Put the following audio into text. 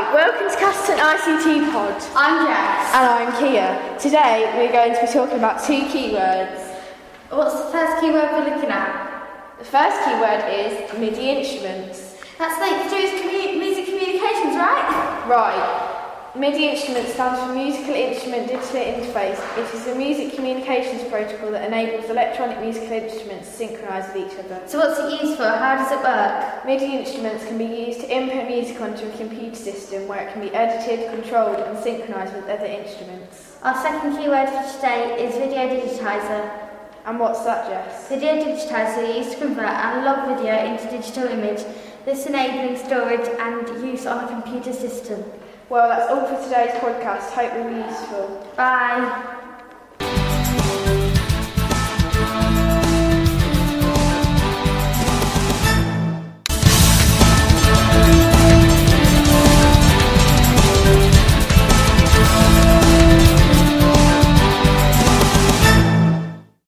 welcome to Castletown ICT Pod. I'm Jess. And I'm Kia. Today we're going to be talking about two keywords. What's the first keyword we're looking at? The first keyword is MIDI instruments. That's like to do with music communications, right? Right. MIDI instrument stands for Musical Instrument Digital Interface. It is a music communications protocol that enables electronic musical instruments to synchronise with each other. So what's it used for? How does it work? MIDI instruments can be used to input music onto a computer system where it can be edited, controlled and synchronised with other instruments. Our second keyword for today is video digitizer. And what's that, Jess? Video digitizer is used to convert analog video into digital image, this enabling storage and use on a computer system. Well, that's all for today's podcast. Hope it was useful. Bye.